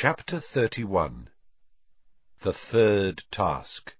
Chapter 31. The Third Task.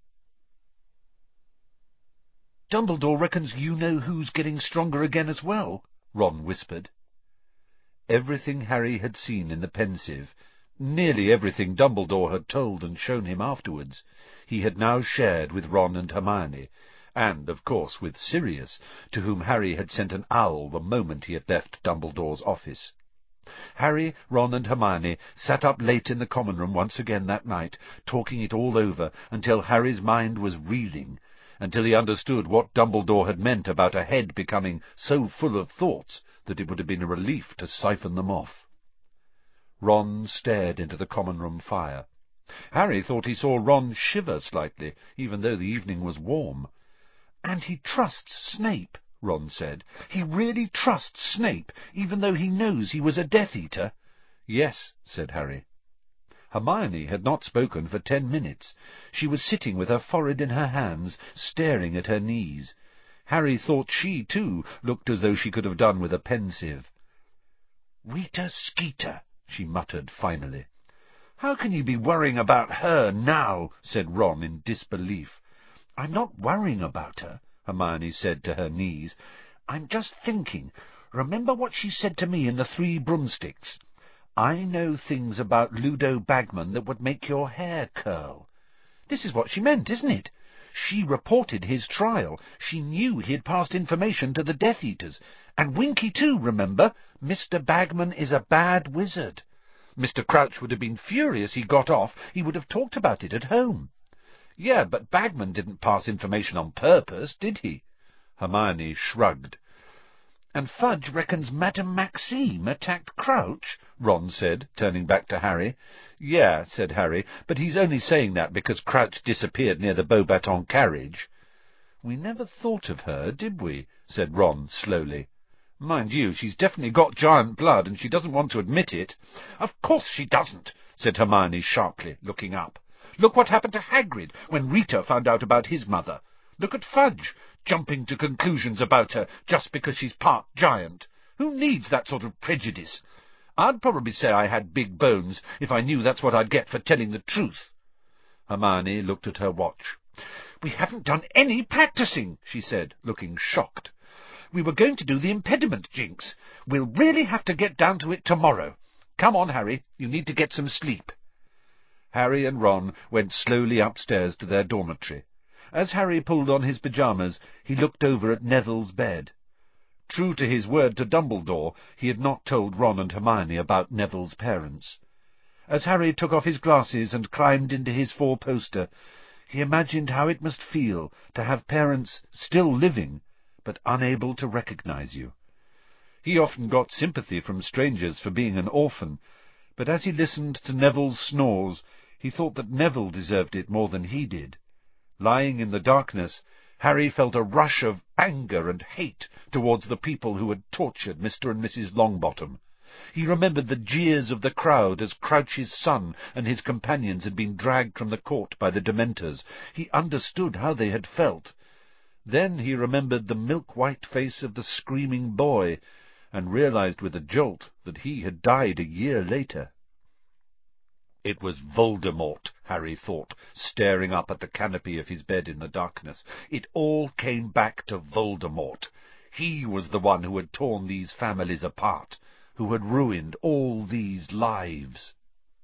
"Dumbledore reckons you know who's getting stronger again as well," Ron whispered. Everything Harry had seen in the Pensieve, nearly everything Dumbledore had told and shown him afterwards, he had now shared with Ron and Hermione, and, of course, with Sirius, to whom Harry had sent an owl the moment he had left Dumbledore's office. Harry, Ron, and Hermione sat up late in the common room once again that night, talking it all over until Harry's mind was reeling, until he understood what Dumbledore had meant about a head becoming so full of thoughts that it would have been a relief to siphon them off. Ron stared into the common room fire. Harry thought he saw Ron shiver slightly, even though the evening was warm. "And he trusts Snape," Ron said. "He really trusts Snape, even though he knows he was a Death Eater?" "Yes," said Harry. Hermione had not spoken for 10 minutes. She was sitting with her forehead in her hands, staring at her knees. Harry thought she, too, looked as though she could have done with a Pensieve. "Rita Skeeter," she muttered finally. "How can you be worrying about her now?" said Ron in disbelief. "I'm not worrying about her," Hermione said to her knees. "I'm just thinking. Remember what she said to me in the Three Broomsticks? 'I know things about Ludo Bagman that would make your hair curl.' This is what she meant, isn't it? She reported his trial. She knew he had passed information to the Death Eaters. And Winky too, remember? Mr. Bagman is a bad wizard. Mr. Crouch would have been furious he got off. He would have talked about it at home." "Yeah, but Bagman didn't pass information on purpose, did he?" Hermione shrugged. "And Fudge reckons Madame Maxime attacked Crouch," Ron said, turning back to Harry. "Yeah," said Harry, "but he's only saying that because Crouch disappeared near the Beauxbatons carriage." "We never thought of her, did we?" said Ron slowly. "Mind you, she's definitely got giant blood, and she doesn't want to admit it." "Of course she doesn't," said Hermione sharply, looking up. "Look what happened to Hagrid when Rita found out about his mother. Look at Fudge, jumping to conclusions about her just because she's part giant. Who needs that sort of prejudice? I'd probably say I had big bones if I knew that's what I'd get for telling the truth." Hermione looked at her watch. "We haven't done any practising," she said, looking shocked. "We were going to do the impediment, Jinx. We'll really have to get down to it tomorrow. Come on, Harry, you need to get some sleep." Harry and Ron went slowly upstairs to their dormitory. As Harry pulled on his pyjamas, he looked over at Neville's bed. True to his word to Dumbledore, he had not told Ron and Hermione about Neville's parents. As Harry took off his glasses and climbed into his four-poster, he imagined how it must feel to have parents still living, but unable to recognize you. He often got sympathy from strangers for being an orphan, but as he listened to Neville's snores, he thought that Neville deserved it more than he did. Lying in the darkness, Harry felt a rush of anger and hate towards the people who had tortured Mr. and Mrs. Longbottom. He remembered the jeers of the crowd as Crouch's son and his companions had been dragged from the court by the Dementors. He understood how they had felt. Then he remembered the milk-white face of the screaming boy, and realized with a jolt that he had died a year later. It was Voldemort, Harry thought, staring up at the canopy of his bed in the darkness. It all came back to Voldemort. He was the one who had torn these families apart, who had ruined all these lives.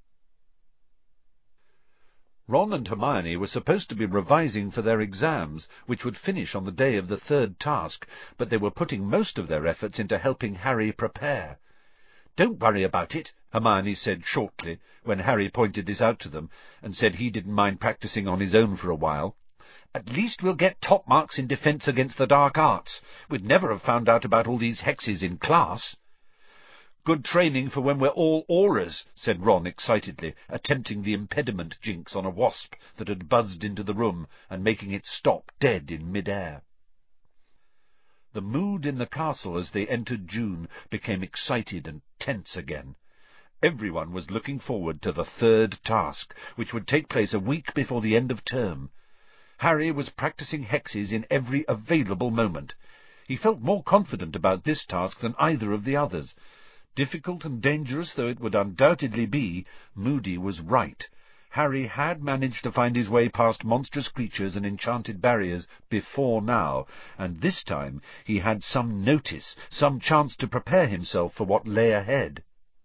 Ron and Hermione were supposed to be revising for their exams, which would finish on the day of the third task, but they were putting most of their efforts into helping Harry prepare. "Don't worry about it," Hermione said shortly, when Harry pointed this out to them, and said he didn't mind practising on his own for a while. "At least we'll get top marks in defence against the dark arts. We'd never have found out about all these hexes in class." "Good training for when we're all Aurors," said Ron excitedly, attempting the impediment jinx on a wasp that had buzzed into the room and making it stop dead in mid-air. The mood in the castle as they entered June became excited and tense again. Everyone was looking forward to the third task, which would take place a week before the end of term. Harry was practising hexes in every available moment. He felt more confident about this task than either of the others. Difficult and dangerous though it would undoubtedly be, Moody was right. Harry had managed to find his way past monstrous creatures and enchanted barriers before now, and this time he had some notice, some chance to prepare himself for what lay ahead.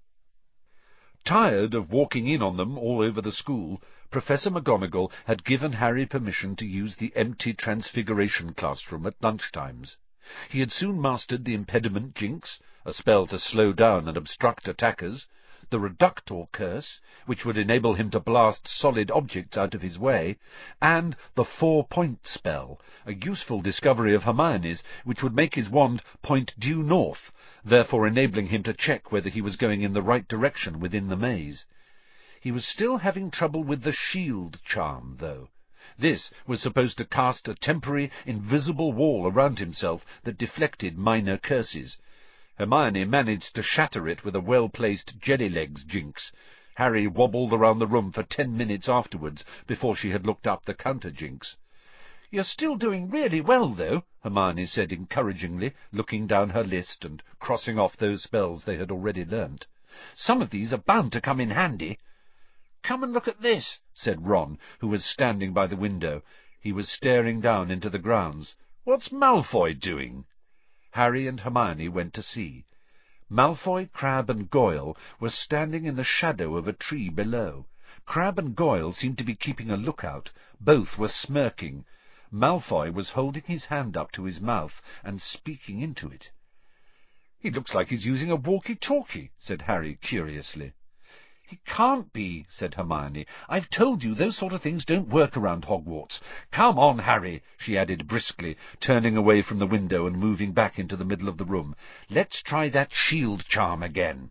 Tired of walking in on them all over the school, Professor McGonagall had given Harry permission to use the empty Transfiguration classroom at lunchtimes. He had soon mastered the Impediment Jinx, a spell to slow down and obstruct attackers, the Reductor Curse, which would enable him to blast solid objects out of his way, and the 4-point spell, a useful discovery of Hermione's, which would make his wand point due north, therefore enabling him to check whether he was going in the right direction within the maze. He was still having trouble with the shield charm, though. This was supposed to cast a temporary, invisible wall around himself that deflected minor curses. Hermione managed to shatter it with a well-placed jelly-legs jinx. Harry wobbled around the room for 10 minutes afterwards before she had looked up the counter-jinx. "You're still doing really well, though," Hermione said encouragingly, looking down her list and crossing off those spells they had already learnt. "Some of these are bound to come in handy." "Come and look at this," said Ron, who was standing by the window. He was staring down into the grounds. "What's Malfoy doing?" Harry and Hermione went to see. Malfoy, Crabbe, and Goyle were standing in the shadow of a tree below. Crabbe and Goyle seemed to be keeping a lookout. Both were smirking. Malfoy was holding his hand up to his mouth and speaking into it. "He looks like he's using a walkie-talkie," said Harry curiously. "He can't be," said Hermione. "I've told you those sort of things don't work around Hogwarts. Come on, Harry," she added briskly, turning away from the window and moving back into the middle of the room. "Let's try that shield charm again."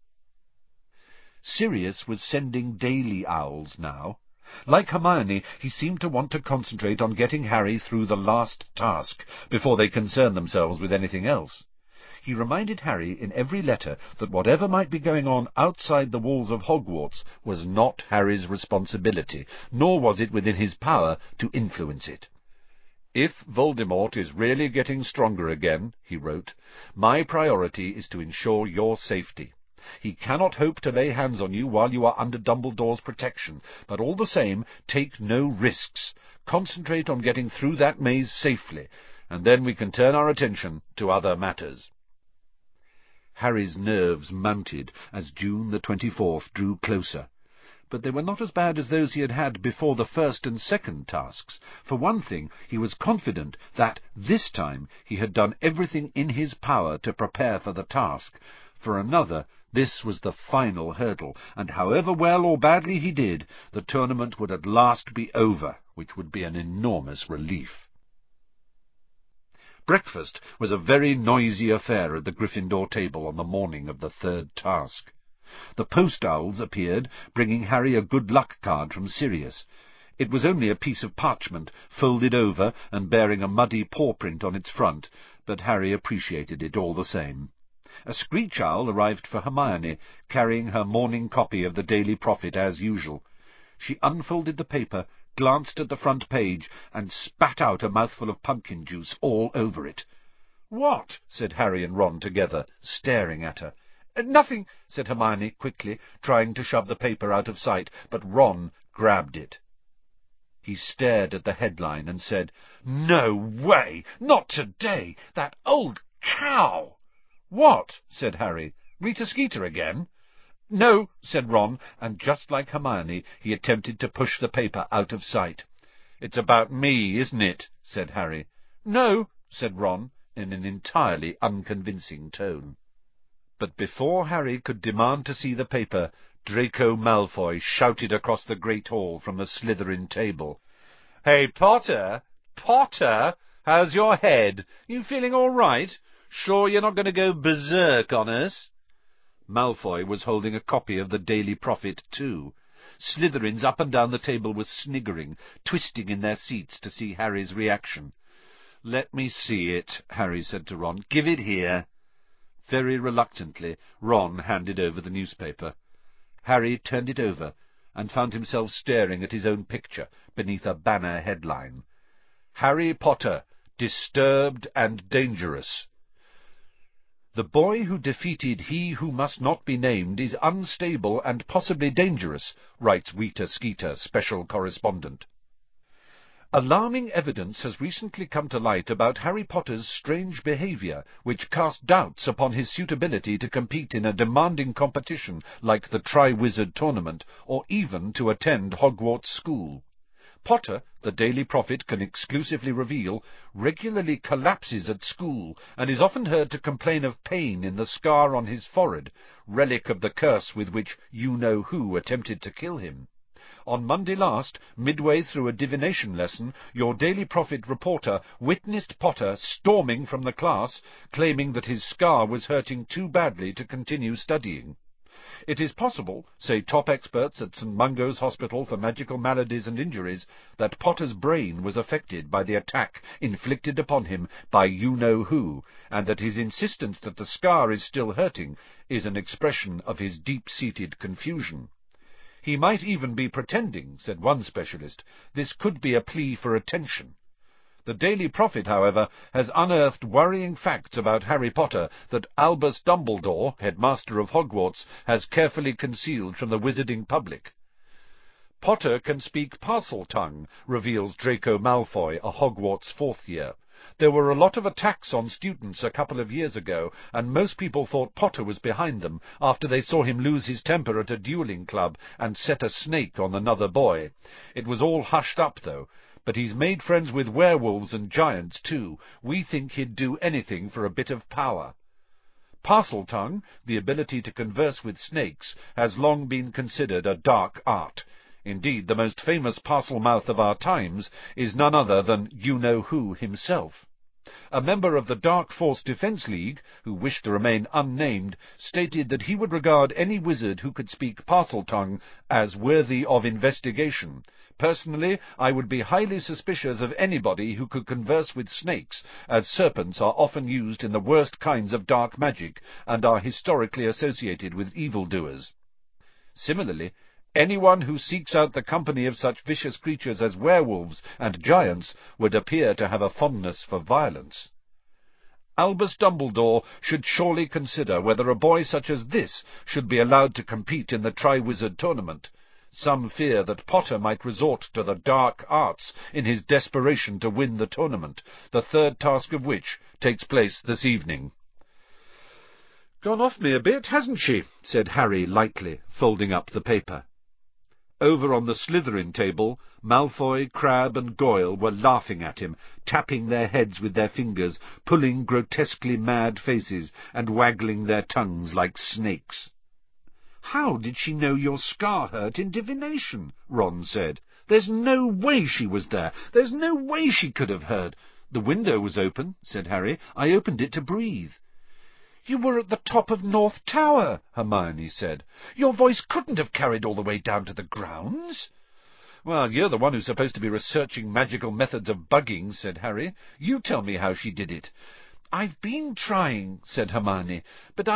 Sirius was sending daily owls now. Like Hermione, he seemed to want to concentrate on getting Harry through the last task before they concerned themselves with anything else. He reminded Harry in every letter that whatever might be going on outside the walls of Hogwarts was not Harry's responsibility, nor was it within his power to influence it. "If Voldemort is really getting stronger again," he wrote, "my priority is to ensure your safety. He cannot hope to lay hands on you while you are under Dumbledore's protection, but all the same, take no risks. Concentrate on getting through that maze safely, and then we can turn our attention to other matters." Harry's nerves mounted as June the 24th drew closer. But they were not as bad as those he had had before the first and second tasks. For one thing, he was confident that, this time, he had done everything in his power to prepare for the task. For another, this was the final hurdle, and however well or badly he did, the tournament would at last be over, which would be an enormous relief. Breakfast was a very noisy affair at the Gryffindor table on the morning of the third task. The post-owls appeared, bringing Harry a good luck card from Sirius. It was only a piece of parchment, folded over and bearing a muddy paw-print on its front, but Harry appreciated it all the same. A screech owl arrived for Hermione, carrying her morning copy of the Daily Prophet as usual. She unfolded the paper, glanced at the front page, and spat out a mouthful of pumpkin juice all over it. "What?" said Harry and Ron together, staring at her. "Nothing," said Hermione quickly, trying to shove the paper out of sight, but Ron grabbed it. He stared at the headline and said, "No way! Not today! That old cow!" "What?" said Harry. "Rita Skeeter again?" "No," said Ron, and just like Hermione, he attempted to push the paper out of sight. "It's about me, isn't it?" said Harry. "No," said Ron, in an entirely unconvincing tone. But before Harry could demand to see the paper, Draco Malfoy shouted across the Great Hall from the Slytherin table. "Hey, Potter! Potter! How's your head? You feeling all right? Sure you're not going to go berserk on us?" Malfoy was holding a copy of the Daily Prophet, too. Slytherins up and down the table were sniggering, twisting in their seats to see Harry's reaction. "Let me see it," Harry said to Ron. "Give it here." Very reluctantly, Ron handed over the newspaper. Harry turned it over and found himself staring at his own picture beneath a banner headline. "Harry Potter, Disturbed and Dangerous." The boy who defeated he who must not be named is unstable and possibly dangerous, writes Rita Skeeter, special correspondent. Alarming evidence has recently come to light about Harry Potter's strange behaviour, which cast doubts upon his suitability to compete in a demanding competition like the Triwizard Tournament, or even to attend Hogwarts School. Potter, the Daily Prophet can exclusively reveal, regularly collapses at school and is often heard to complain of pain in the scar on his forehead, relic of the curse with which you-know-who attempted to kill him. On Monday last, midway through a divination lesson, your Daily Prophet reporter witnessed Potter storming from the class, claiming that his scar was hurting too badly to continue studying. It is possible, say top experts at St. Mungo's Hospital for Magical Maladies and Injuries, that Potter's brain was affected by the attack inflicted upon him by you-know-who, and that his insistence that the scar is still hurting is an expression of his deep-seated confusion. He might even be pretending, said one specialist. This could be a plea for attention. The Daily Prophet, however, has unearthed worrying facts about Harry Potter that Albus Dumbledore, headmaster of Hogwarts, has carefully concealed from the wizarding public. Potter can speak Parseltongue, reveals Draco Malfoy, a Hogwarts fourth year. There were a lot of attacks on students a couple of years ago, and most people thought Potter was behind them after they saw him lose his temper at a dueling club and set a snake on another boy. It was all hushed up, though. But he's made friends with werewolves and giants, too. We think he'd do anything for a bit of power. Parseltongue, the ability to converse with snakes, has long been considered a dark art. Indeed, the most famous Parselmouth of our times is none other than you-know-who himself. A member of the Dark Force Defence League, who wished to remain unnamed, stated that he would regard any wizard who could speak Parseltongue as worthy of investigation. Personally, I would be highly suspicious of anybody who could converse with snakes, as serpents are often used in the worst kinds of dark magic and are historically associated with evildoers. Similarly, anyone who seeks out the company of such vicious creatures as werewolves and giants would appear to have a fondness for violence. Albus Dumbledore should surely consider whether a boy such as this should be allowed to compete in the Triwizard Tournament. Some fear that Potter might resort to the dark arts in his desperation to win the tournament, the third task of which takes place this evening. "Gone off me a bit, hasn't she?" said Harry lightly, folding up the paper. Over on the Slytherin table, Malfoy, Crabbe, and Goyle were laughing at him, tapping their heads with their fingers, pulling grotesquely mad faces, and waggling their tongues like snakes. "How did she know your scar hurt in divination?" Ron said. "There's no way she was there. There's no way she could have heard." "The window was open," said Harry. "I opened it to breathe." "You were at the top of North Tower," Hermione said. "Your voice couldn't have carried all the way down to the grounds." "Well, you're the one who's supposed to be researching magical methods of bugging," said Harry. "You tell me how she did it." "I've been trying," said Hermione, "but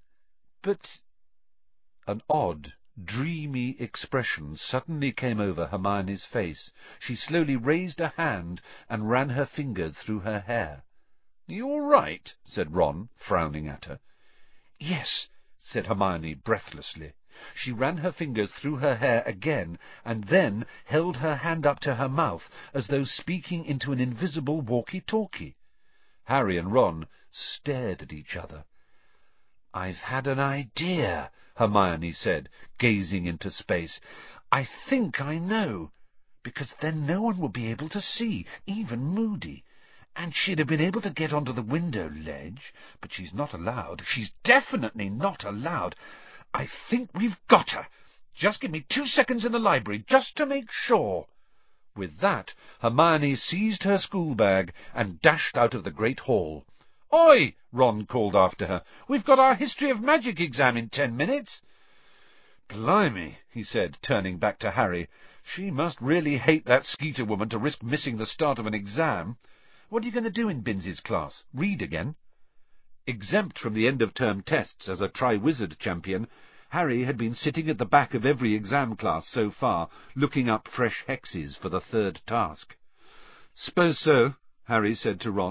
An odd, dreamy expression suddenly came over Hermione's face. She slowly raised a hand and ran her fingers through her hair. "You all right?" said Ron, frowning at her. "Yes," said Hermione breathlessly. She ran her fingers through her hair again, and then held her hand up to her mouth, as though speaking into an invisible walkie-talkie. Harry and Ron stared at each other. "I've had an idea," Hermione said, gazing into space. "I think I know, because then no one would be able to see, even Moody. And she'd have been able to get onto the window ledge, but she's not allowed. She's definitely not allowed. I think we've got her. Just give me 2 seconds in the library, just to make sure." With that, Hermione seized her schoolbag and dashed out of the great hall. "Oi!" Ron called after her. "We've got our History of Magic exam in 10 minutes. "Blimey," he said, turning back to Harry. "She must really hate that Skeeter woman to risk missing the start of an exam. What are you going to do in Binns's class? Read again?" Exempt from the end-of-term tests as a Triwizard champion, Harry had been sitting at the back of every exam class so far, looking up fresh hexes for the third task. "Suppose so," Harry said to Ron.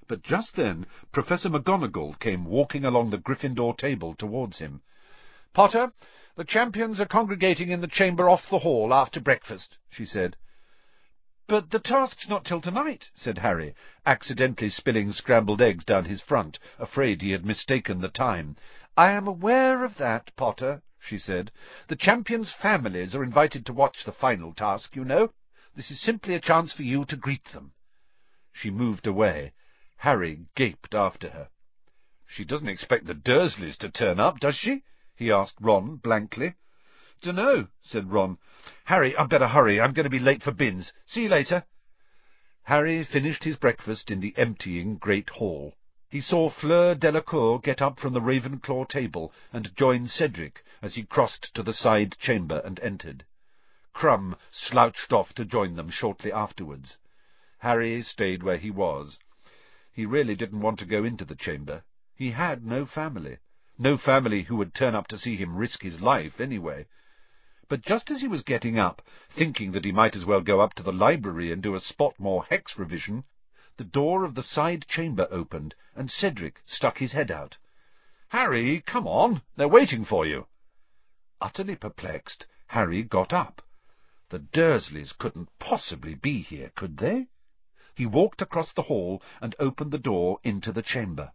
But just then Professor McGonagall came walking along the Gryffindor table towards him. "Potter, the champions are congregating in the chamber off the hall after breakfast," she said. "But the task's not till tonight," said Harry, accidentally spilling scrambled eggs down his front, afraid he had mistaken the time. "I am aware of that, Potter," she said. "The champions' families are invited to watch the final task, you know. This is simply a chance for you to greet them." She moved away. Harry gaped after her. "She doesn't expect the Dursleys to turn up, does she?" he asked Ron blankly. "Dunno," said Ron. "Harry, I'd better hurry. I'm going to be late for Binns. See you later." Harry finished his breakfast in the emptying great hall. He saw Fleur Delacour get up from the Ravenclaw table and join Cedric as he crossed to the side chamber and entered. Crumb slouched off to join them shortly afterwards. Harry stayed where he was. He really didn't want to go into the chamber. He had no family who would turn up to see him risk his life anyway. But just as he was getting up, thinking that he might as well go up to the library and do a Spotmore hex revision, the door of the side chamber opened, and Cedric stuck his head out. "Harry, come on, they're waiting for you." Utterly perplexed, Harry got up. The Dursleys couldn't possibly be here, could they? He walked across the hall and opened the door into the chamber.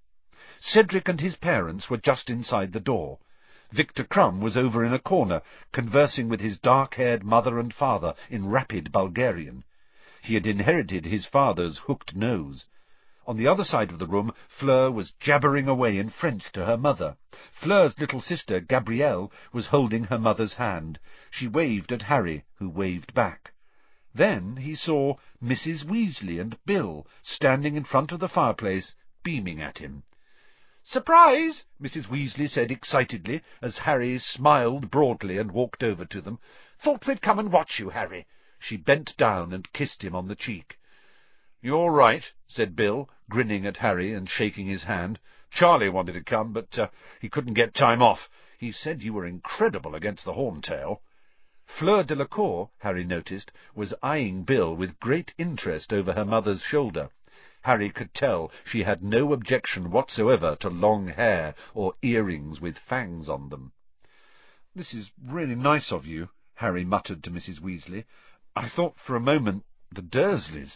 Cedric and his parents were just inside the door. Victor Crumb was over in a corner, conversing with his dark-haired mother and father in rapid Bulgarian. He had inherited his father's hooked nose. On the other side of the room, Fleur was jabbering away in French to her mother. Fleur's little sister, Gabrielle, was holding her mother's hand. She waved at Harry, who waved back. Then he saw Mrs. Weasley and Bill standing in front of the fireplace, beaming at him. "Surprise!" Mrs. Weasley said excitedly, as Harry smiled broadly and walked over to them. "Thought we'd come and watch you, Harry." She bent down and kissed him on the cheek. "You all right?" said Bill, grinning at Harry and shaking his hand. "Charlie wanted to come, but he couldn't get time off. He said you were incredible against the Horntail." Fleur Delacour, Harry noticed, was eyeing Bill with great interest over her mother's shoulder. Harry could tell she had no objection whatsoever to long hair or earrings with fangs on them. "This is really nice of you," Harry muttered to Mrs. Weasley. "I thought for a moment the Dursleys—"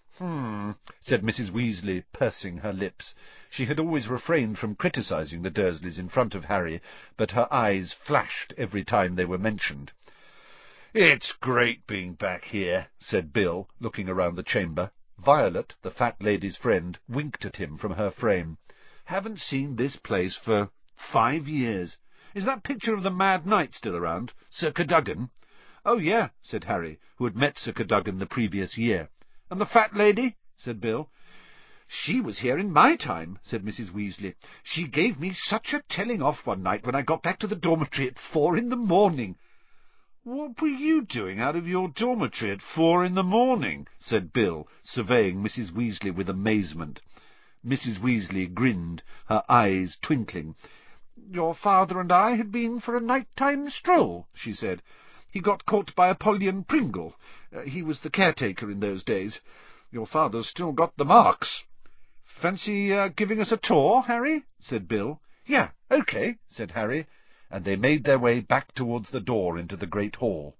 said Mrs. Weasley, pursing her lips. She had always refrained from criticising the Dursleys in front of Harry, but her eyes flashed every time they were mentioned. "It's great being back here," said Bill, looking around the chamber. Violet, the fat lady's friend, winked at him from her frame. "Haven't seen this place for 5 years. Is that picture of the Mad Knight still around? Sir Cadogan?" "Oh, yeah," said Harry, who had met Sir Cadogan the previous year. "And the fat lady?" said Bill. "She was here in my time," said Mrs. Weasley. "She gave me such a telling off one night when I got back to the dormitory at 4 in the morning. "What were you doing out of your dormitory at 4 in the morning?" said Bill, surveying Mrs. Weasley with amazement. Mrs. Weasley grinned, her eyes twinkling. "Your father and I had been for a night-time stroll," she said. "He got caught by Apollyon Pringle. He was the caretaker in those days. Your father's still got the marks." "Fancy giving us a tour, Harry?" said Bill. "Yeah, OK," said Harry, and they made their way back towards the door into the great hall.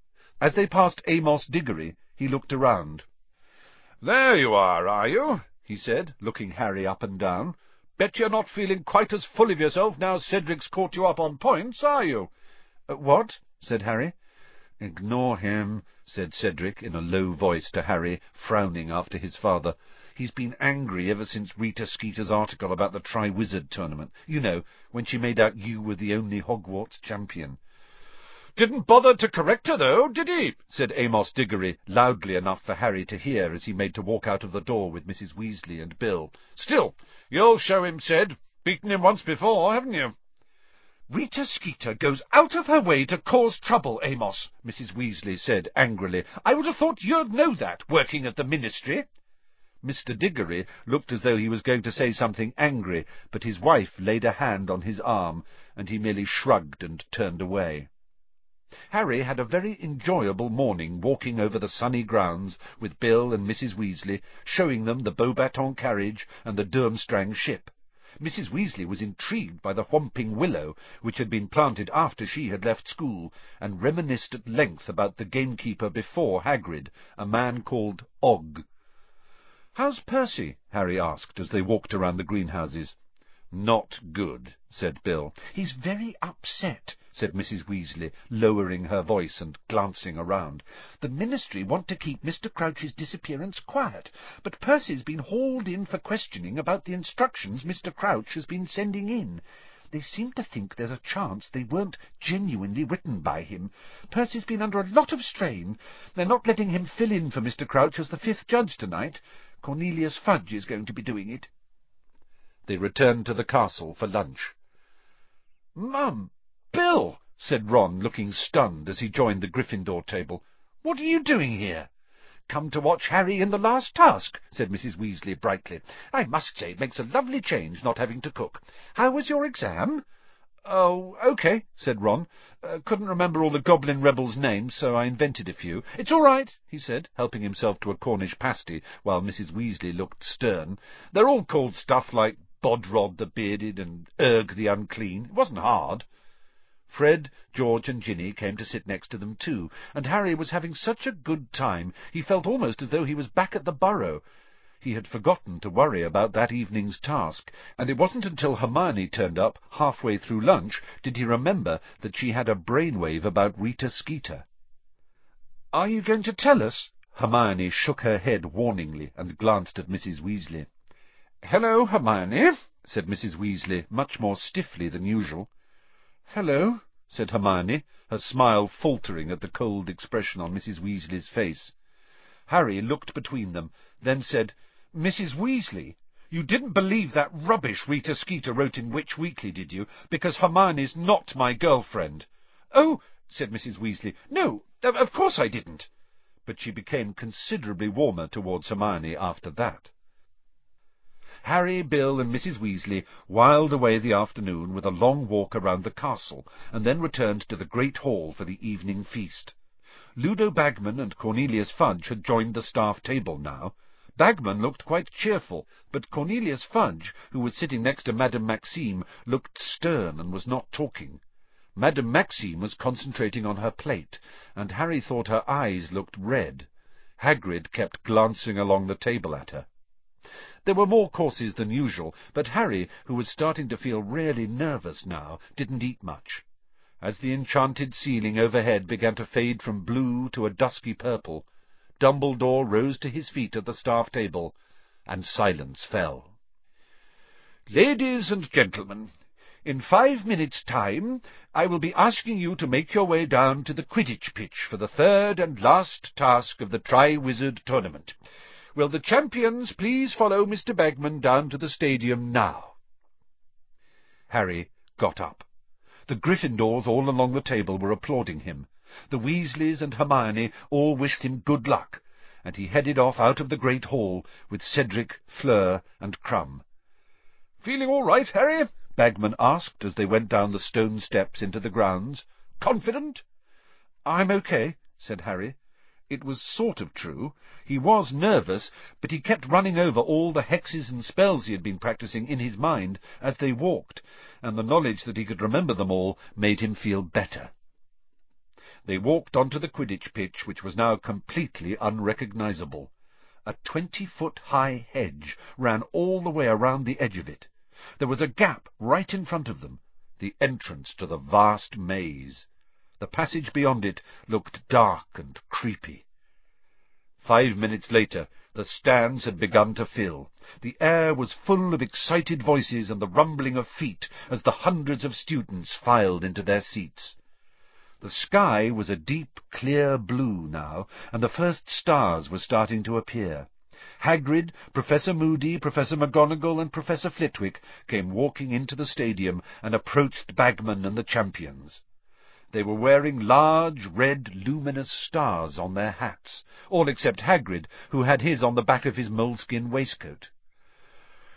As they passed Amos Diggory, he looked around. "There you are you?" he said, looking Harry up and down. "Bet you're not feeling quite as full of yourself now Cedric's caught you up on points, are you?" "What?" said Harry. "Ignore him," said Cedric in a low voice to Harry, frowning after his father. "He's been angry ever since Rita Skeeter's article about the Triwizard Tournament. You know, when she made out you were the only Hogwarts champion." "Didn't bother to correct her, though, did he?" said Amos Diggory, loudly enough for Harry to hear as he made to walk out of the door with Mrs. Weasley and Bill. "Still, you'll show him, Ced. Beaten him once before, haven't you?" "Rita Skeeter goes out of her way to cause trouble, Amos," Mrs. Weasley said angrily. "I would have thought you'd know that, working at the Ministry." Mr. Diggory looked as though he was going to say something angry, but his wife laid a hand on his arm, and he merely shrugged and turned away. Harry had a very enjoyable morning walking over the sunny grounds with Bill and Mrs. Weasley, showing them the Beauxbatons carriage and the Durmstrang ship. Mrs. Weasley was intrigued by the whomping willow, which had been planted after she had left school, and reminisced at length about the gamekeeper before Hagrid, a man called Og. "How's Percy?" Harry asked, as they walked around the greenhouses. "Not good," said Bill. "He's very upset," said Mrs. Weasley, lowering her voice and glancing around. "The Ministry want to keep Mr. Crouch's disappearance quiet, but Percy's been hauled in for questioning about the instructions Mr. Crouch has been sending in. They seem to think there's a chance they weren't genuinely written by him. Percy's been under a lot of strain. They're not letting him fill in for Mr. Crouch as the fifth judge tonight. Cornelius Fudge is going to be doing it." They returned to the castle for lunch. "Mum! Bill!" said Ron, looking stunned as he joined the Gryffindor table. "What are you doing here?" "Come to watch Harry in the last task," said Mrs. Weasley brightly. "I must say it makes a lovely change not having to cook. How was your exam?" "Oh, OK," said Ron. "Couldn't remember all the Goblin rebels' names, so I invented a few." "It's all right," he said, helping himself to a Cornish pasty, while Mrs. Weasley looked stern. "They're all called stuff like Bodrod the Bearded and Urg the Unclean. It wasn't hard." Fred, George, and Ginny came to sit next to them too, and Harry was having such a good time he felt almost as though he was back at the Burrow. He had forgotten to worry about that evening's task, and it wasn't until Hermione turned up halfway through lunch did he remember that she had a brainwave about Rita Skeeter. "Are you going to tell us?" Hermione shook her head warningly and glanced at Mrs. Weasley. "Hello, Hermione," said Mrs. Weasley, much more stiffly than usual. "Hello," said Hermione, her smile faltering at the cold expression on Mrs. Weasley's face. Harry looked between them, then said, "Mrs. Weasley, you didn't believe that rubbish Rita Skeeter wrote in Witch Weekly, did you? Because Hermione's not my girlfriend." "Oh," said Mrs. Weasley, "no, of course I didn't." But she became considerably warmer towards Hermione after that. Harry, Bill, and Mrs. Weasley whiled away the afternoon with a long walk around the castle, and then returned to the great hall for the evening feast. Ludo Bagman and Cornelius Fudge had joined the staff table now. Bagman looked quite cheerful, but Cornelius Fudge, who was sitting next to Madame Maxime, looked stern and was not talking. Madame Maxime was concentrating on her plate, and Harry thought her eyes looked red. Hagrid kept glancing along the table at her. There were more courses than usual, but Harry, who was starting to feel really nervous now, didn't eat much. As the enchanted ceiling overhead began to fade from blue to a dusky purple, Dumbledore rose to his feet at the staff table, and silence fell. "Ladies and gentlemen, in 5 minutes' time I will be asking you to make your way down to the Quidditch pitch for the third and last task of the Triwizard Tournament. Will the champions please follow Mr. Bagman down to the stadium now?" Harry got up. The Gryffindors all along the table were applauding him. The Weasleys and Hermione all wished him good luck, and he headed off out of the great hall with Cedric, Fleur, and Krum. "Feeling all right, Harry?" Bagman asked as they went down the stone steps into the grounds. "Confident?" "I'm okay," said Harry. It was sort of true. He was nervous, but he kept running over all the hexes and spells he had been practicing in his mind as they walked, and the knowledge that he could remember them all made him feel better. They walked onto the Quidditch pitch, which was now completely unrecognizable. A 20-foot-high hedge ran all the way around the edge of it. There was a gap right in front of them, the entrance to the vast maze. The passage beyond it looked dark and creepy. 5 minutes later, the stands had begun to fill. The air was full of excited voices and the rumbling of feet as the hundreds of students filed into their seats. The sky was a deep, clear blue now, and the first stars were starting to appear. Hagrid, Professor Moody, Professor McGonagall, and Professor Flitwick came walking into the stadium and approached Bagman and the champions. They were wearing large, red, luminous stars on their hats, all except Hagrid, who had his on the back of his moleskin waistcoat.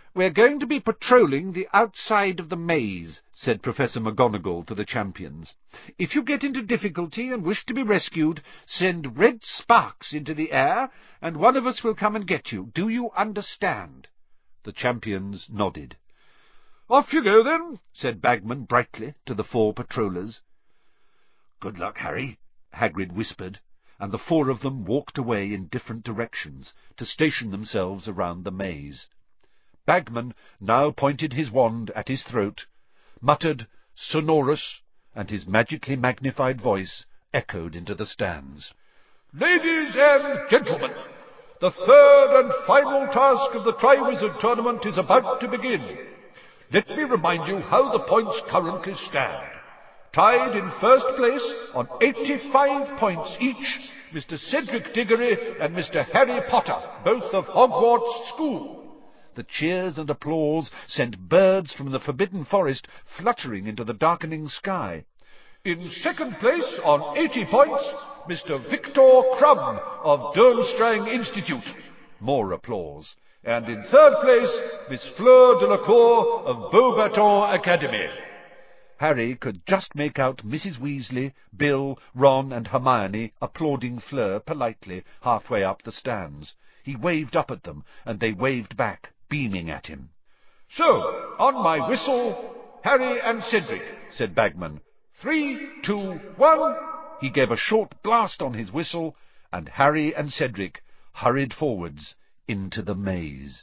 "We're going to be patrolling the outside of the maze," said Professor McGonagall to the champions. "If you get into difficulty and wish to be rescued, send red sparks into the air, and one of us will come and get you. Do you understand?" The champions nodded. "Off you go, then," said Bagman brightly to the 4 patrollers. "Good luck, Harry," Hagrid whispered, and the 4 of them walked away in different directions to station themselves around the maze. Bagman now pointed his wand at his throat, muttered "Sonorous," and his magically magnified voice echoed into the stands. "Ladies and gentlemen, the 3rd and final task of the Triwizard Tournament is about to begin. Let me remind you how the points currently stand. Tied in first place on 85 points each, Mr. Cedric Diggory and Mr. Harry Potter, both of Hogwarts School." The cheers and applause sent birds from the Forbidden Forest fluttering into the darkening sky. "In second place, on 80 points, Mr. Victor Crumb of Durmstrang Institute." More applause. "And in third place, Miss Fleur Delacour of Beaubaton Academy." Harry could just make out Mrs. Weasley, Bill, Ron, and Hermione applauding Fleur politely halfway up the stands. He waved up at them, and they waved back, beaming at him. "So, on my whistle, Harry and Cedric," said Bagman. 3, 2, 1. He gave a short blast on his whistle, and Harry and Cedric hurried forwards into the maze.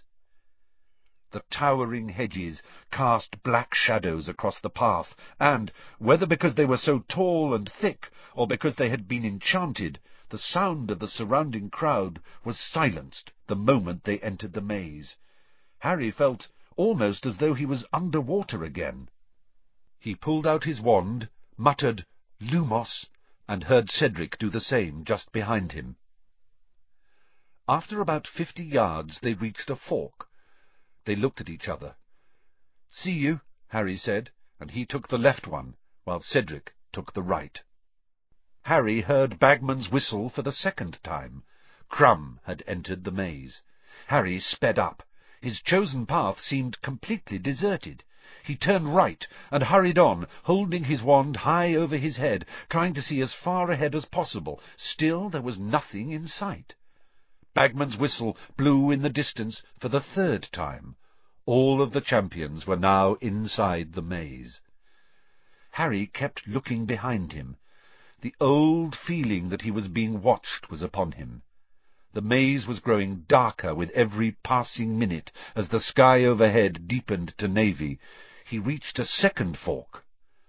The towering hedges cast black shadows across the path, and, whether because they were so tall and thick, or because they had been enchanted, the sound of the surrounding crowd was silenced the moment they entered the maze. Harry felt almost as though he was under water again. He pulled out his wand, muttered "Lumos," and heard Cedric do the same just behind him. After about 50 yards they reached a fork. They looked at each other. "See you," Harry said, and he took the left one, while Cedric took the right. Harry heard Bagman's whistle for the 2nd time. Crumb had entered the maze. Harry sped up. His chosen path seemed completely deserted. He turned right and hurried on, holding his wand high over his head, trying to see as far ahead as possible. Still there was nothing in sight. Bagman's whistle blew in the distance for the 3rd time. All of the champions were now inside the maze. Harry kept looking behind him. The old feeling that he was being watched was upon him. The maze was growing darker with every passing minute as the sky overhead deepened to navy. He reached a 2nd fork.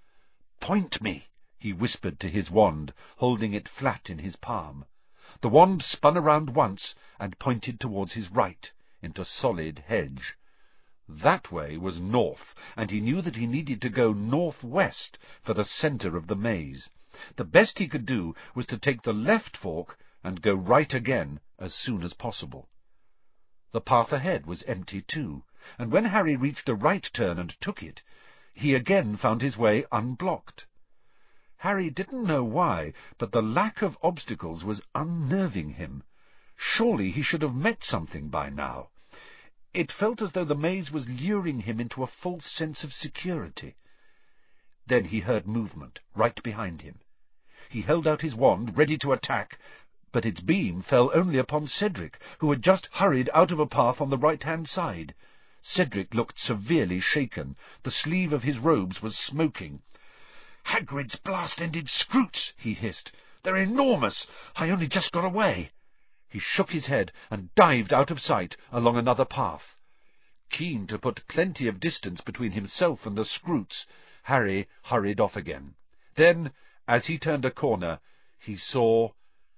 "Point me," he whispered to his wand, holding it flat in his palm. The wand spun around once and pointed towards his right, into solid hedge. That way was north, and he knew that he needed to go northwest for the centre of the maze. The best he could do was to take the left fork and go right again as soon as possible. The path ahead was empty too, and when Harry reached a right turn and took it, he again found his way unblocked. Harry didn't know why, but the lack of obstacles was unnerving him. Surely he should have met something by now. It felt as though the maze was luring him into a false sense of security. Then he heard movement right behind him. He held out his wand, ready to attack, but its beam fell only upon Cedric, who had just hurried out of a path on the right-hand side. Cedric looked severely shaken. The sleeve of his robes was smoking. "Hagrid's blast-ended scroots!" he hissed. "They're enormous! I only just got away!" He shook his head and dived out of sight along another path. Keen to put plenty of distance between himself and the scroots, Harry hurried off again. Then, as he turned a corner, he saw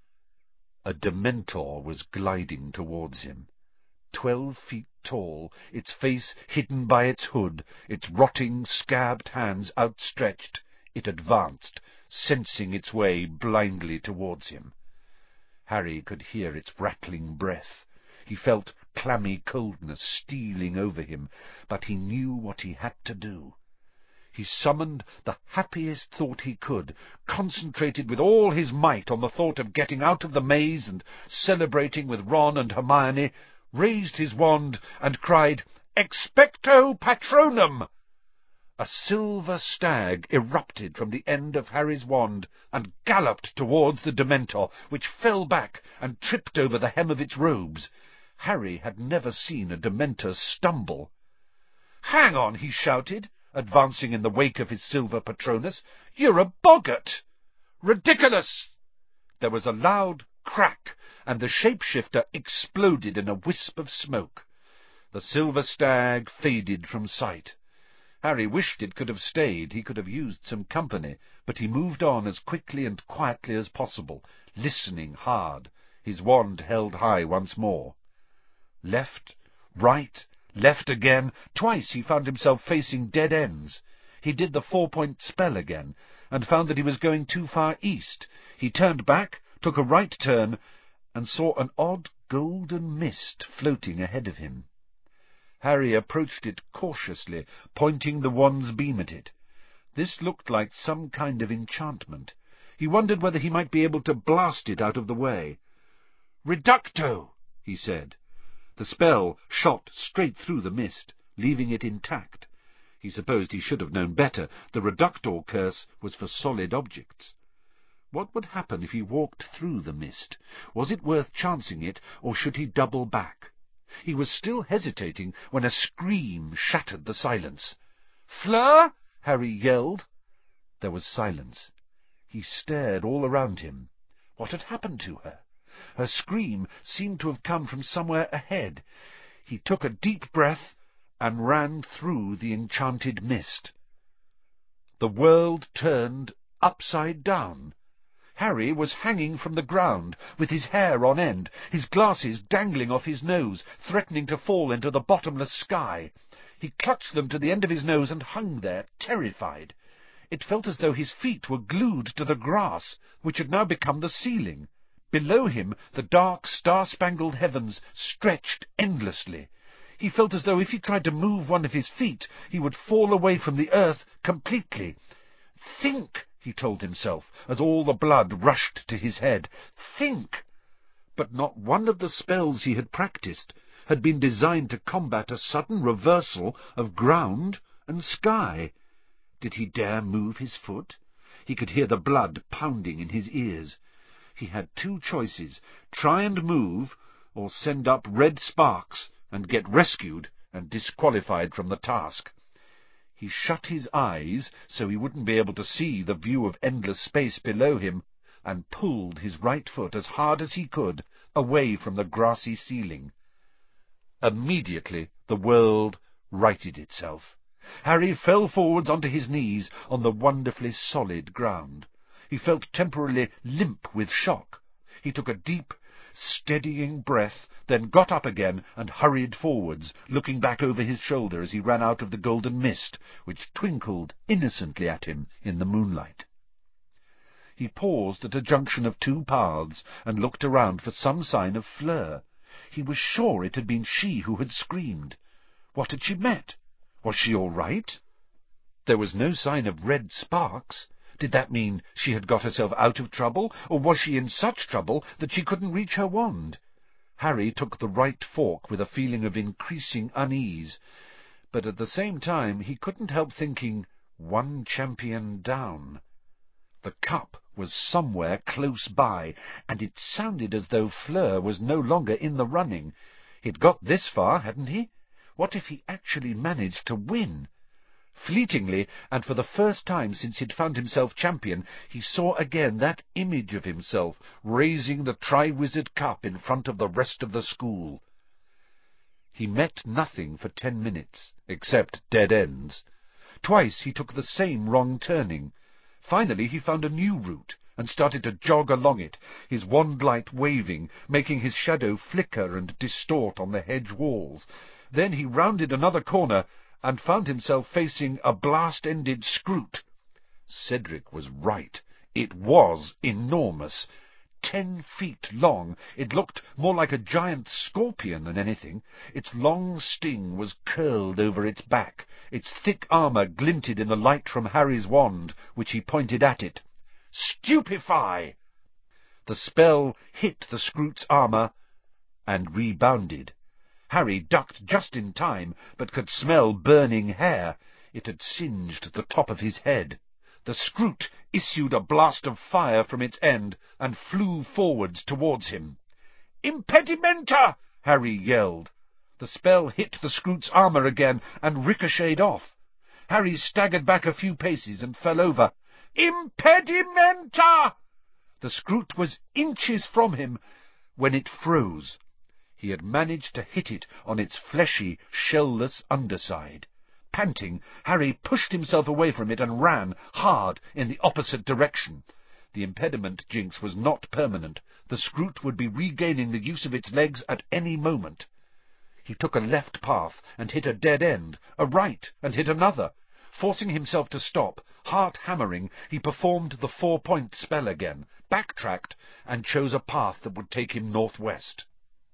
a Dementor was gliding towards him. 12 feet tall, its face hidden by its hood, its rotting, scabbed hands outstretched, it advanced, sensing its way blindly towards him. Harry could hear its rattling breath. He felt clammy coldness stealing over him, but he knew what he had to do. He summoned the happiest thought he could, concentrated with all his might on the thought of getting out of the maze and celebrating with Ron and Hermione, raised his wand and cried, Expecto Patronum! A silver stag erupted from the end of Harry's wand and galloped towards the Dementor, which fell back and tripped over the hem of its robes. Harry had never seen a Dementor stumble. "Hang on!" he shouted, advancing in the wake of his silver Patronus. "You're a boggart!" "Ridiculous!" There was a loud crack, and the shapeshifter exploded in a wisp of smoke. The silver stag faded from sight. Harry wished it could have stayed. He could have used some company, but he moved on as quickly and quietly as possible, listening hard, his wand held high once more. Left, right, left again. Twice he found himself facing dead ends. He did the 4-point spell again, and found that he was going too far east. He turned back, took a right turn, and saw an odd golden mist floating ahead of him. Harry approached it cautiously, pointing the wand's beam at it. This looked like some kind of enchantment. He wondered whether he might be able to blast it out of the way. "Reducto!" he said. The spell shot straight through the mist, leaving it intact. He supposed he should have known better. The Reductor curse was for solid objects. What would happen if he walked through the mist? Was it worth chancing it, or should he double back? He was still hesitating when a scream shattered the silence. "Fleur!" Harry yelled. There was silence. He stared all around him. What had happened to her? Her scream seemed to have come from somewhere ahead. He took a deep breath and ran through the enchanted mist. The world turned upside down. Harry was hanging from the ground, with his hair on end, his glasses dangling off his nose, threatening to fall into the bottomless sky. He clutched them to the end of his nose and hung there, terrified. It felt as though his feet were glued to the grass, which had now become the ceiling. Below him the dark, star-spangled heavens stretched endlessly. He felt as though if he tried to move one of his feet, he would fall away from the earth completely. "Think!" he told himself, as all the blood rushed to his head. "Think!" But not one of the spells he had practiced had been designed to combat a sudden reversal of ground and sky. Did he dare move his foot? He could hear the blood pounding in his ears. He had two choices: try and move, or send up red sparks and get rescued and disqualified from the task. He shut his eyes so he wouldn't be able to see the view of endless space below him, and pulled his right foot as hard as he could away from the grassy ceiling. Immediately the world righted itself. Harry fell forwards onto his knees on the wonderfully solid ground. He felt temporarily limp with shock. He took a deep, steadying breath, then got up again and hurried forwards, looking back over his shoulder as he ran out of the golden mist, which twinkled innocently at him in the moonlight. He paused at a junction of two paths and looked around for some sign of Fleur. He was sure it had been she who had screamed. What had she met? Was she all right? There was no sign of red sparks. Did that mean she had got herself out of trouble, or was she in such trouble that she couldn't reach her wand? Harry took the right fork with a feeling of increasing unease, but at the same time he couldn't help thinking, one champion down. The cup was somewhere close by, and it sounded as though Fleur was no longer in the running. He'd got this far, hadn't he? What if he actually managed to win? Fleetingly, and for the first time since he'd found himself champion, he saw again that image of himself raising the Triwizard Cup in front of the rest of the school. He met nothing for 10 minutes, except dead ends. Twice he took the same wrong turning. Finally he found a new route, and started to jog along it, his wand light waving, making his shadow flicker and distort on the hedge walls. Then he rounded another corner, and found himself facing a blast-ended Scroot. Cedric was right. It was enormous. 10 feet long. It looked more like a giant scorpion than anything. Its long sting was curled over its back. Its thick armour glinted in the light from Harry's wand, which he pointed at it. "Stupefy!" The spell hit the Scroot's armour and rebounded. Harry ducked just in time, but could smell burning hair. It had singed the top of his head. The scroot issued a blast of fire from its end and flew forwards towards him. "Impedimenta!" Harry yelled. The spell hit the scroot's armour again and ricocheted off. Harry staggered back a few paces and fell over. "Impedimenta!" The scroot was inches from him when it froze. He had managed to hit it on its fleshy, shell-less underside. Panting, Harry pushed himself away from it and ran, hard, in the opposite direction. The impediment jinx was not permanent. The scroot would be regaining the use of its legs at any moment. He took a left path and hit a dead end, a right and hit another. Forcing himself to stop, heart hammering, he performed the 4-point spell again, backtracked, and chose a path that would take him northwest.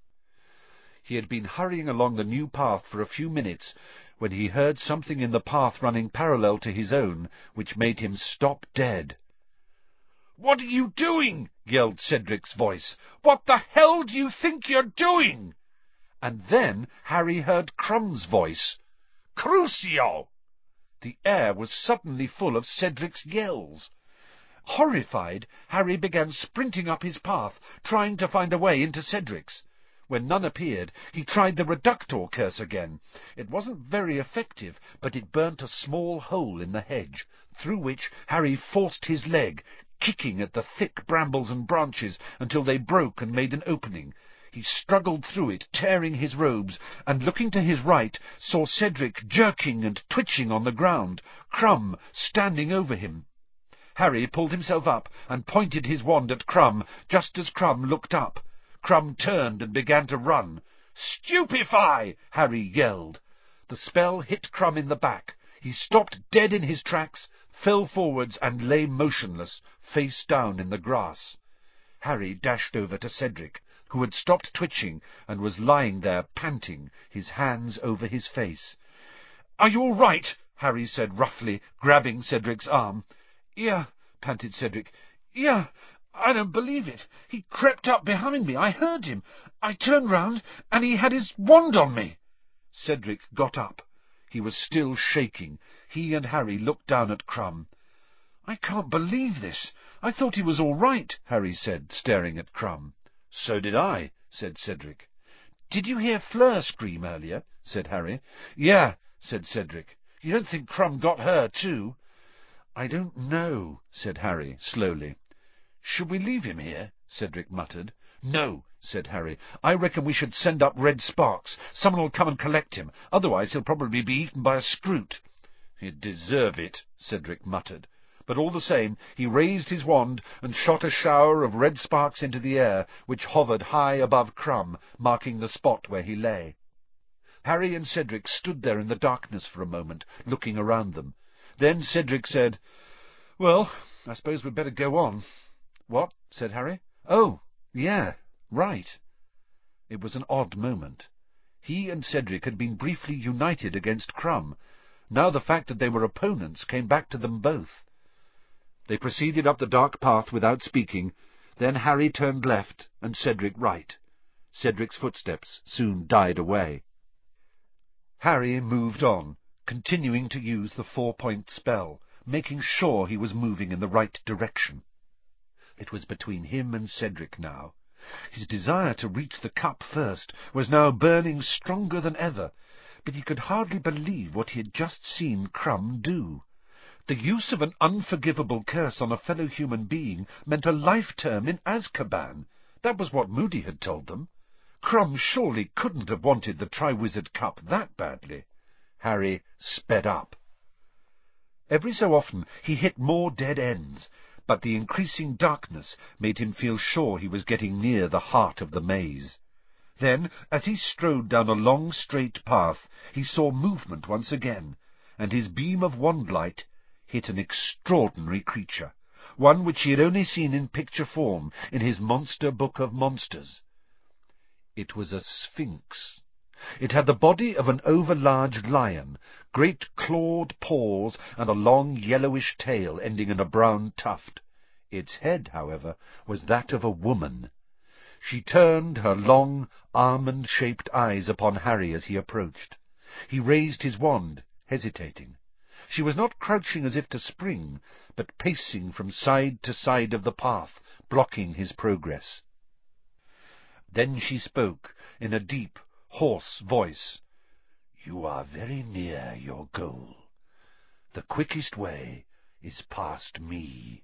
He had been hurrying along the new path for a few minutes when he heard something in the path running parallel to his own, which made him stop dead. "What are you doing?" yelled Cedric's voice. "What the hell do you think you're doing?" And then Harry heard Crumb's voice. "Crucio!" The air was suddenly full of Cedric's yells. Horrified, Harry began sprinting up his path, trying to find a way into Cedric's. When none appeared, he tried the Reductor curse again. It wasn't very effective, but it burnt a small hole in the hedge, through which Harry forced his leg, kicking at the thick brambles and branches until they broke and made an opening. He struggled through it, tearing his robes, and looking to his right, saw Cedric jerking and twitching on the ground, Crumb standing over him. Harry pulled himself up and pointed his wand at Crumb just as Crumb looked up. Crumb turned and began to run. "Stupefy!" Harry yelled. The spell hit Crumb in the back. He stopped dead in his tracks, fell forwards, and lay motionless, face down in the grass. Harry dashed over to Cedric, who had stopped twitching and was lying there panting, his hands over his face. "Are you all right?" Harry said roughly, grabbing Cedric's arm. "Yeah," panted Cedric. "Yeah, I don't believe it. He crept up behind me. I heard him. I turned round, and he had his wand on me." Cedric got up. He was still shaking. He and Harry looked down at Crumb. "I can't believe this. I thought he was all right," Harry said, staring at Crumb. "So did I," said Cedric. "Did you hear Fleur scream earlier?" said Harry. "Yeah," said Cedric. "You don't think Crumb got her, too?" "I don't know," said Harry, slowly. "Should we leave him here?" Cedric muttered. "No," said Harry. "I reckon we should send up red sparks. Someone will come and collect him. Otherwise he'll probably be eaten by a scroot." "He'd deserve it," Cedric muttered. But all the same, he raised his wand and shot a shower of red sparks into the air, which hovered high above Crumb, marking the spot where he lay. Harry and Cedric stood there in the darkness for a moment, looking around them. Then Cedric said, "Well, I suppose we'd better go on." "What?" said Harry. "Oh, yeah, right." It was an odd moment. He and Cedric had been briefly united against Crumb. Now the fact that they were opponents came back to them both. They proceeded up the dark path without speaking. Then Harry turned left and Cedric right. Cedric's footsteps soon died away. Harry moved on, continuing to use the 4-point spell, making sure he was moving in the right direction. It was between him and Cedric now. His desire to reach the cup first was now burning stronger than ever, but he could hardly believe what he had just seen Crumb do. The use of an unforgivable curse on a fellow human being meant a life term in Azkaban. That was what Moody had told them. Crumb surely couldn't have wanted the Triwizard Cup that badly. Harry sped up. Every so often he hit more dead ends, but the increasing darkness made him feel sure he was getting near the heart of the maze. Then, as he strode down a long straight path, he saw movement once again, and his beam of wand-light hit an extraordinary creature, one which he had only seen in picture form in his monster book of monsters. It was a sphinx. It had the body of an overlarge lion, great clawed paws, and a long yellowish tail ending in a brown tuft. Its head, however, was that of a woman. She turned her long, almond-shaped eyes upon Harry as he approached. He raised his wand, hesitating. She was not crouching as if to spring, but pacing from side to side of the path, blocking his progress. Then she spoke, in a deep, hoarse voice. "You are very near your goal. The quickest way is past me."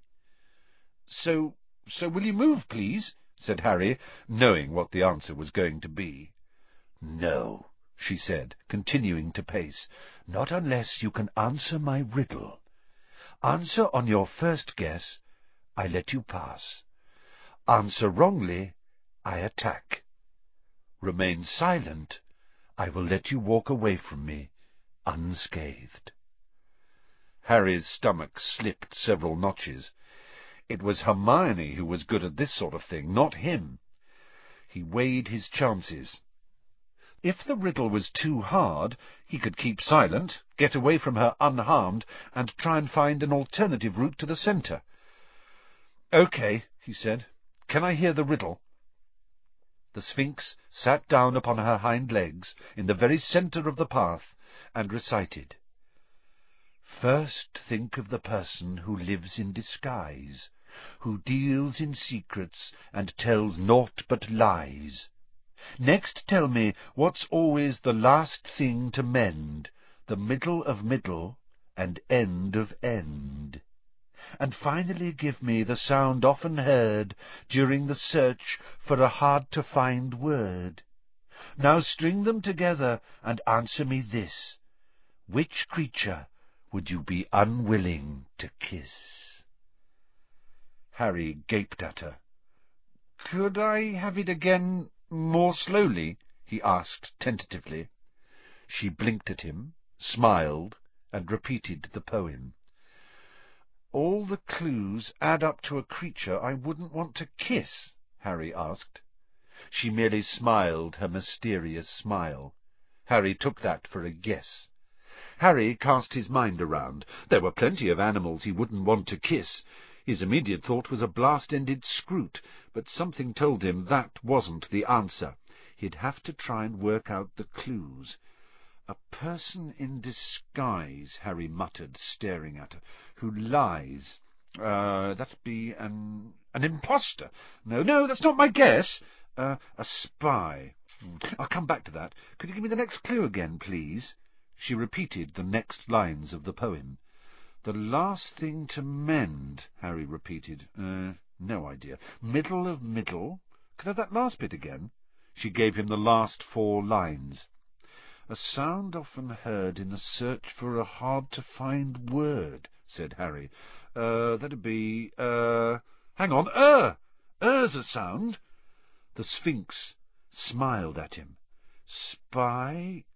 So will you move, please?" said Harry, knowing what the answer was going to be. "No," she said, continuing to pace, "not unless you can answer my riddle. Answer on your first guess, I let you pass. Answer wrongly, I attack. Remain silent, I will let you walk away from me unscathed." Harry's stomach slipped several notches. It was Hermione who was good at this sort of thing, not him. He weighed his chances. If the riddle was too hard, he could keep silent, get away from her unharmed, and try and find an alternative route to the centre. "Okay," he said. "Can I hear the riddle?" The Sphinx sat down upon her hind legs, in the very centre of the path, and recited. "First think of the person who lives in disguise, who deals in secrets and tells naught but lies. Next tell me what's always the last thing to mend, the middle of middle and end of end. And finally give me the sound often heard during the search for a hard-to-find word. Now string them together and answer me this. Which creature would you be unwilling to kiss?" Harry gaped at her. "Could I have it again more slowly?" he asked tentatively. She blinked at him, smiled, and repeated the poem. "All the clues add up to a creature I wouldn't want to kiss?" Harry asked. She merely smiled her mysterious smile. Harry took that for a guess. Harry cast his mind around. There were plenty of animals he wouldn't want to kiss. His immediate thought was a blast-ended scroot, but something told him that wasn't the answer. He'd have to try and work out the clues. "A person in disguise," Harry muttered, staring at her, "who lies. That'd be an impostor. No, that's not my guess. A spy. I'll come back to that. Could you give me the next clue again, please?" She repeated the next lines of the poem. "The last thing to mend," Harry repeated. No idea. Middle of middle. Could I have that last bit again?" She gave him the last 4 lines. "A sound often heard in the search for a hard-to-find word," said Harry. That'd be, hang on, Er's a sound." The Sphinx smiled at him. Spy,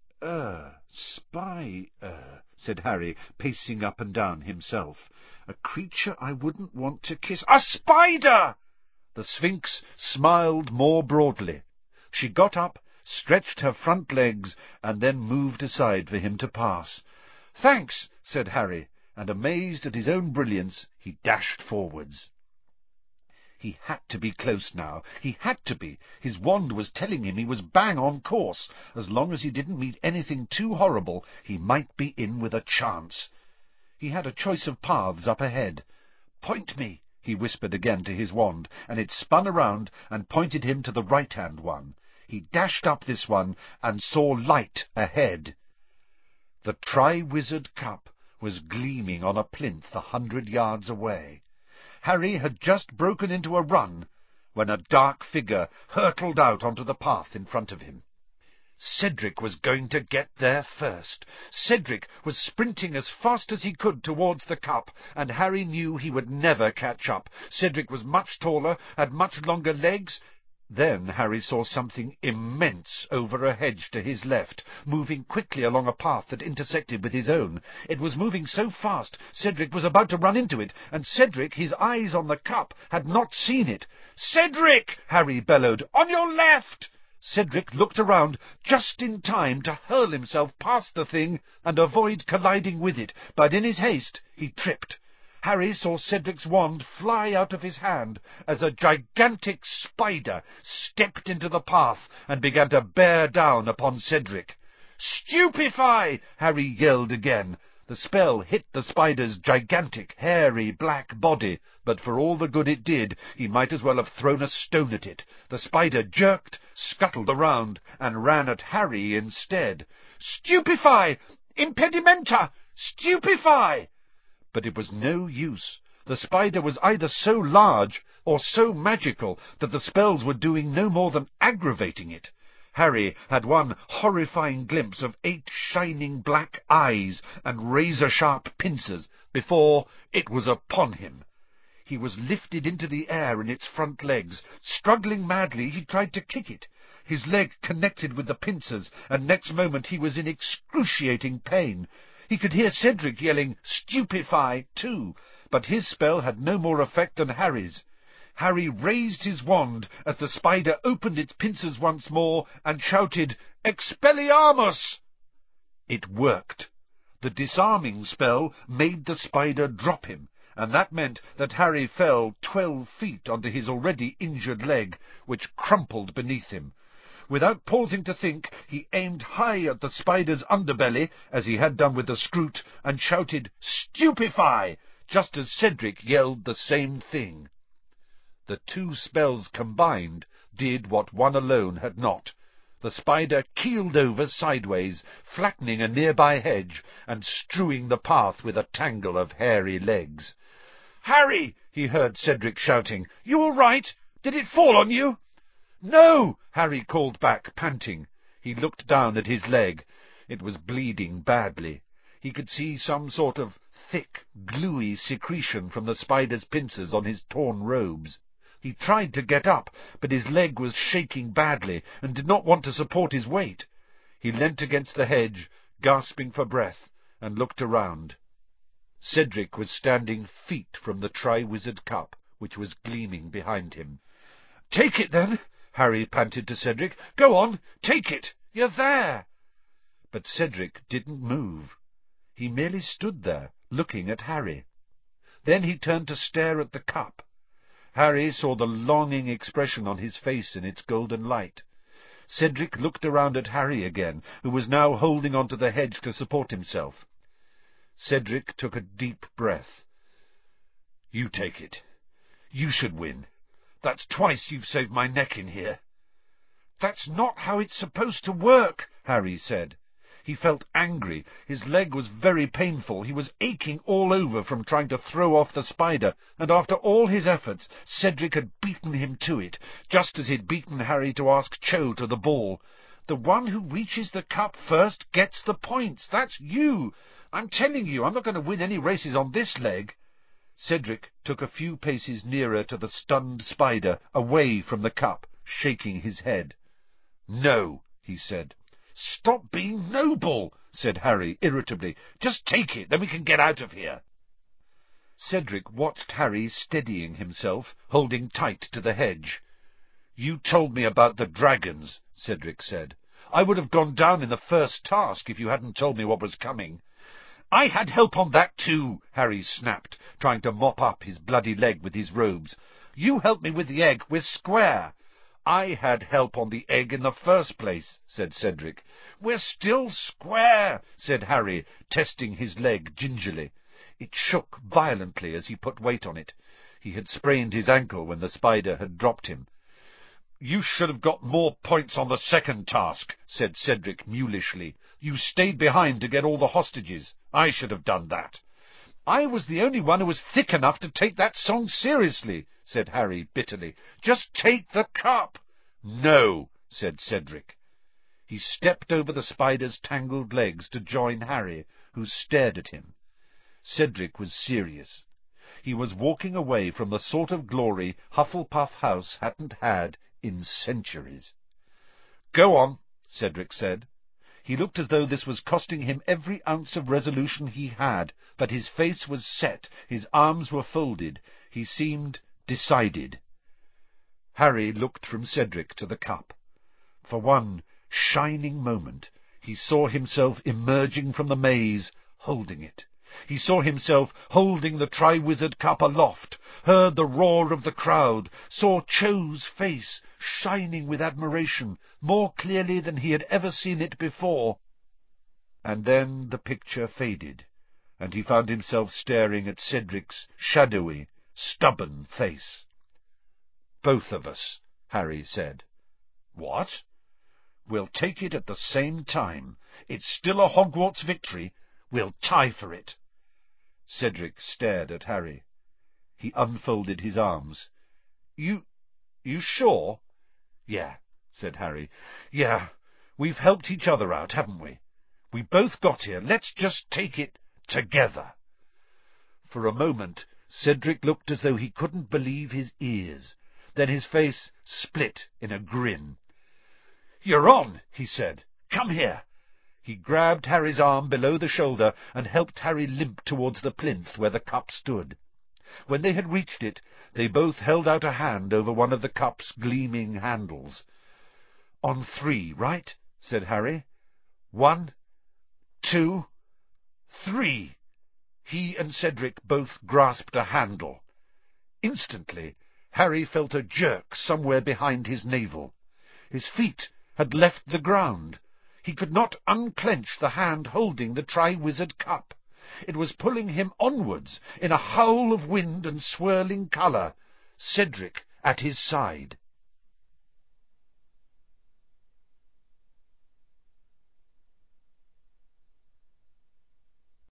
said Harry, pacing up and down himself. "A creature I wouldn't want to kiss." "A spider!" The Sphinx smiled more broadly. She got up, stretched her front legs, and then moved aside for him to pass. "Thanks," said Harry, and, amazed at his own brilliance, he dashed forwards. He had to be close now. He had to be. His wand was telling him he was bang on course. As long as he didn't meet anything too horrible, he might be in with a chance. He had a choice of paths up ahead. "Point me," he whispered again to his wand, and it spun around and pointed him to the right-hand one. He dashed up this one and saw light ahead. The Triwizard Cup was gleaming on a plinth 100 yards away. Harry had just broken into a run when a dark figure hurtled out onto the path in front of him. Cedric was going to get there first. Cedric was sprinting as fast as he could towards the cup, and Harry knew he would never catch up. Cedric was much taller, had much longer legs. Then Harry saw something immense over a hedge to his left, moving quickly along a path that intersected with his own. It was moving so fast, Cedric was about to run into it, and Cedric, his eyes on the cup, had not seen it. "Cedric!" Harry bellowed. "On your left!" Cedric looked around just in time to hurl himself past the thing and avoid colliding with it, but in his haste he tripped. Harry saw Cedric's wand fly out of his hand as a gigantic spider stepped into the path and began to bear down upon Cedric. "Stupefy!" Harry yelled again. The spell hit the spider's gigantic, hairy, black body, but for all the good it did, he might as well have thrown a stone at it. The spider jerked, scuttled around, and ran at Harry instead. "Stupefy! Impedimenta! Stupefy!" But it was no use. The spider was either so large or so magical that the spells were doing no more than aggravating it. Harry had one horrifying glimpse of 8 shining black eyes and razor-sharp pincers before it was upon him. He was lifted into the air in its front legs. Struggling madly, he tried to kick it. His leg connected with the pincers, and next moment he was in excruciating pain. He could hear Cedric yelling, "Stupefy!" too, but his spell had no more effect than Harry's. Harry raised his wand as the spider opened its pincers once more and shouted, "Expelliarmus!" It worked. The disarming spell made the spider drop him, and that meant that Harry fell 12 feet onto his already injured leg, which crumpled beneath him. Without pausing to think, he aimed high at the spider's underbelly, as he had done with the scroot, and shouted, "Stupefy!" just as Cedric yelled the same thing. The 2 spells combined did what one alone had not. The spider keeled over sideways, flattening a nearby hedge, and strewing the path with a tangle of hairy legs. "Harry!" he heard Cedric shouting. "You all right? Did it fall on you?" "No!" Harry called back, panting. He looked down at his leg. It was bleeding badly. He could see some sort of thick, gluey secretion from the spider's pincers on his torn robes. He tried to get up, but his leg was shaking badly and did not want to support his weight. He leant against the hedge, gasping for breath, and looked around. Cedric was standing feet from the Triwizard Cup, which was gleaming behind him. "Take it, then!" Harry panted to Cedric. "Go on, take it! You're there!" But Cedric didn't move. He merely stood there, looking at Harry. Then he turned to stare at the cup. Harry saw the longing expression on his face in its golden light. Cedric looked around at Harry again, who was now holding onto the hedge to support himself. Cedric took a deep breath. "You take it. You should win. That's twice you've saved my neck in here." "That's not how it's supposed to work," Harry said. He felt angry. His leg was very painful. He was aching all over from trying to throw off the spider, and after all his efforts, Cedric had beaten him to it, just as he'd beaten Harry to ask Cho to the ball. "The one who reaches the cup first gets the points. That's you. I'm telling you, I'm not going to win any races on this leg." Cedric took a few paces nearer to the stunned spider, away from the cup, shaking his head. "No," he said. "Stop being noble," said Harry irritably. "Just take it, then we can get out of here." Cedric watched Harry steadying himself, holding tight to the hedge. "You told me about the dragons," Cedric said. "I would have gone down in the first task if you hadn't told me what was coming." "I had help on that too," Harry snapped, trying to mop up his bloody leg with his robes. "You helped me with the egg. We're square." "I had help on the egg in the first place," said Cedric. "We're still square," said Harry, testing his leg gingerly. It shook violently as he put weight on it. He had sprained his ankle when the spider had dropped him. "You should have got more points on the second task," said Cedric mulishly. "You stayed behind to get all the hostages. I should have done that." "I was the only one who was thick enough to take that song seriously," said Harry bitterly. "Just take the cup." "No," said Cedric. He stepped over the spider's tangled legs to join Harry, who stared at him. Cedric was serious. He was walking away from the sort of glory Hufflepuff House hadn't had in centuries. "Go on," Cedric said. He looked as though this was costing him every ounce of resolution he had, but his face was set, his arms were folded. He seemed decided. Harry looked from Cedric to the cup. For one shining moment he saw himself emerging from the maze, holding it. He saw himself holding the Triwizard Cup aloft, heard the roar of the crowd, saw Cho's face shining with admiration more clearly than he had ever seen it before. And then the picture faded, and he found himself staring at Cedric's shadowy, stubborn face. "Both of us," Harry said. "What?" "We'll take it at the same time. It's still a Hogwarts victory. We'll tie for it." Cedric stared at Harry. He unfolded his arms. You sure?" "Yeah," said Harry. "Yeah, we've helped each other out, haven't we? We both got here. Let's just take it together." For a moment Cedric looked as though he couldn't believe his ears. Then his face split in a grin. "You're on," he said. "Come here." He grabbed Harry's arm below the shoulder and helped Harry limp towards the plinth where the cup stood. When they had reached it, they both held out a hand over one of the cup's gleaming handles. "On 3, right?" said Harry. 1, 2, 3. He and Cedric both grasped a handle. Instantly, Harry felt a jerk somewhere behind his navel. His feet had left the ground. He could not unclench the hand holding the Triwizard Cup. It was pulling him onwards in a howl of wind and swirling colour, Cedric at his side.